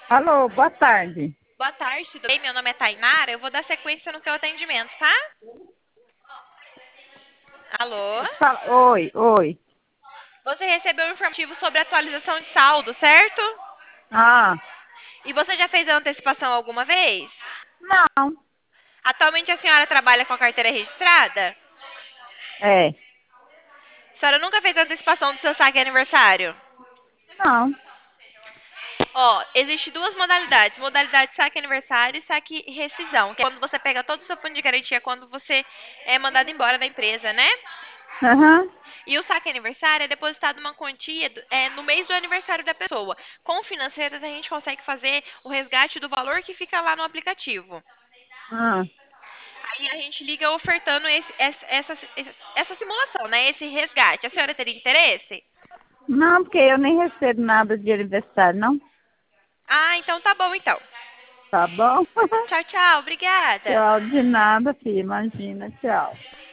Alô, boa tarde. Boa tarde, tudo bem? Meu nome é Tainara. Eu vou dar sequência no seu atendimento, tá? Alô? Oi, oi. Você recebeu um informativo sobre atualização de saldo, certo? Ah, E você já fez a antecipação alguma vez? não. Atualmente a senhora trabalha com a carteira registrada? É, A senhora nunca fez a antecipação do seu saque aniversário? não. Ó, existe duas modalidades. Modalidade saque aniversário e saque rescisão, que é quando você pega todo o seu fundo de garantia quando você é mandado embora da empresa, né? Aham. E o saque aniversário é depositado uma quantia no mês do aniversário da pessoa. Com financeiras, a gente consegue fazer o resgate do valor que fica lá no aplicativo. Ah, Aí a gente liga ofertando essa simulação, né? Esse resgate. A senhora teria interesse? não, porque eu nem recebo nada de aniversário, não. Ah, então tá bom então. Tá bom? Tchau, tchau. Obrigada. Tchau, de nada, filha. Imagina, tchau.